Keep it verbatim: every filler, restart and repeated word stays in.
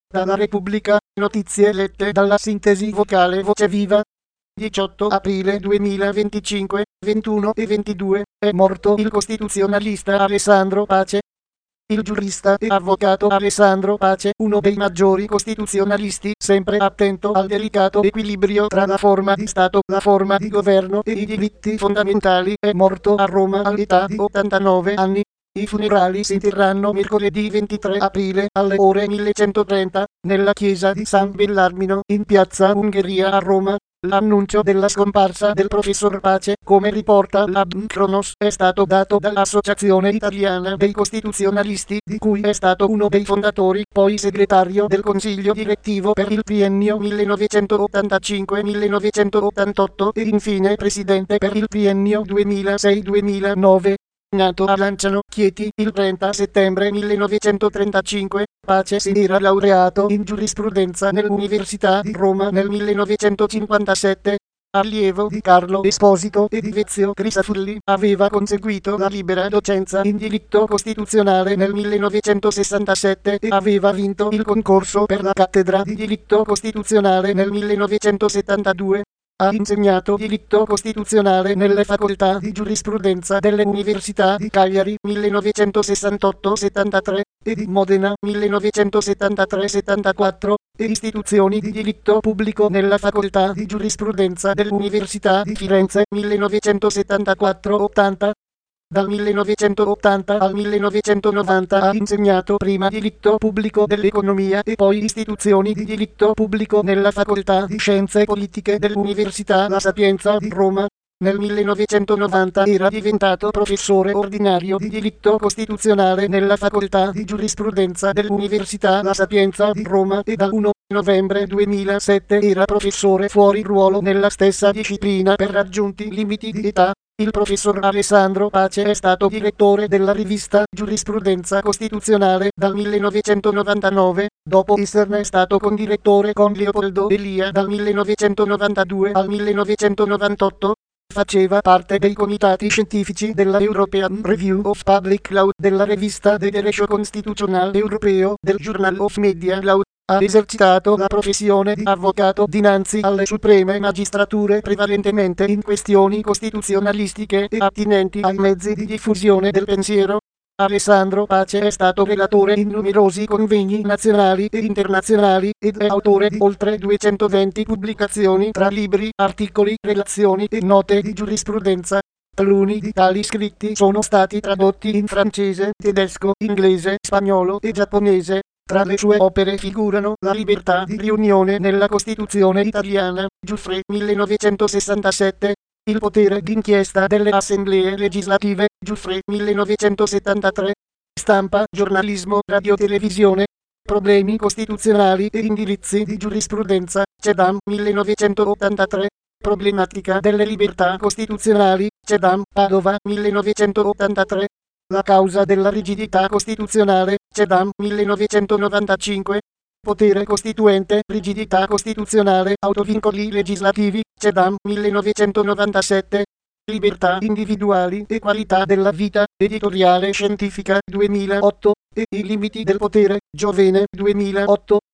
Dalla Repubblica, notizie lette dalla sintesi vocale Voce Viva. diciotto aprile duemilaventicinque, ventuno e ventidue, è morto il costituzionalista Alessandro Pace. Il giurista e avvocato Alessandro Pace, uno dei maggiori costituzionalisti, sempre attento al delicato equilibrio tra la forma di Stato, la forma di governo e i diritti fondamentali, è morto a Roma all'età di ottantanove anni. I funerali si terranno mercoledì ventitré aprile alle ore millecentotrenta, nella chiesa di San Bellarmino, in piazza Ungheria a Roma. L'annuncio della scomparsa del professor Pace, come riporta l'A B N Cronos, è stato dato dall'Associazione Italiana dei Costituzionalisti, di cui è stato uno dei fondatori, poi segretario del Consiglio Direttivo per il triennio millenovecentottantacinque millenovecentottantotto e infine presidente per il triennio duemilasei duemilanove. Nato a Lanciano, Chieti, il trenta settembre millenovecentotrentacinque, Pace si era laureato in giurisprudenza nell'Università di Roma nel millenovecentocinquantasette. Allievo di Carlo Esposito e di Vezio Crisafulli, aveva conseguito la libera docenza in diritto costituzionale nel millenovecentosessantasette e aveva vinto il concorso per la cattedra di diritto costituzionale nel millenovecentosettantadue. Ha insegnato diritto costituzionale nelle facoltà di giurisprudenza delle Università di Cagliari millenovecentosessantotto settantatré e di Modena millenovecentosettantatré settantaquattro e istituzioni di diritto pubblico nella facoltà di giurisprudenza dell'Università di Firenze millenovecentosettantaquattro ottanta. Dal millenovecentottanta al millenovecentonovanta ha insegnato prima diritto pubblico dell'economia e poi istituzioni di diritto pubblico nella facoltà di scienze politiche dell'Università La Sapienza di Roma. Nel millenovecentonovanta era diventato professore ordinario di diritto costituzionale nella facoltà di giurisprudenza dell'Università La Sapienza di Roma e dal primo novembre duemilasette era professore fuori ruolo nella stessa disciplina per raggiunti limiti di età. Il professor Alessandro Pace è stato direttore della rivista Giurisprudenza Costituzionale dal millenovecentonovantanove, dopo esserne stato condirettore con Leopoldo Elia dal millenovecentonovantadue al millenovecentonovantotto. Faceva parte dei comitati scientifici della European Review of Public Law, della rivista de Derecho Constitucional Europeo, del Journal of Media Law. Ha esercitato la professione di avvocato dinanzi alle supreme magistrature prevalentemente in questioni costituzionalistiche e attinenti ai mezzi di diffusione del pensiero. Alessandro Pace è stato relatore in numerosi convegni nazionali e internazionali ed è autore di oltre duecentoventi pubblicazioni tra libri, articoli, relazioni e note di giurisprudenza. Taluni di tali scritti sono stati tradotti in francese, tedesco, inglese, spagnolo e giapponese. Tra le sue opere figurano La libertà di riunione nella Costituzione italiana, Giuffre millenovecentosessantasette, Il potere d'inchiesta delle assemblee legislative, Giuffre millenovecentosettantatré, Stampa, giornalismo, radiotelevisione, Problemi costituzionali e indirizzi di giurisprudenza, Cedam millenovecentottantatré, Problematica delle libertà costituzionali, Cedam, Padova millenovecentottantatré, La causa della rigidità costituzionale, Cedam millenovecentonovantacinque, Potere costituente, rigidità costituzionale, autovincoli legislativi, Cedam millenovecentonovantasette, Libertà individuali e qualità della vita, editoriale scientifica duemilaotto, e I limiti del potere, Giovene duemilaotto.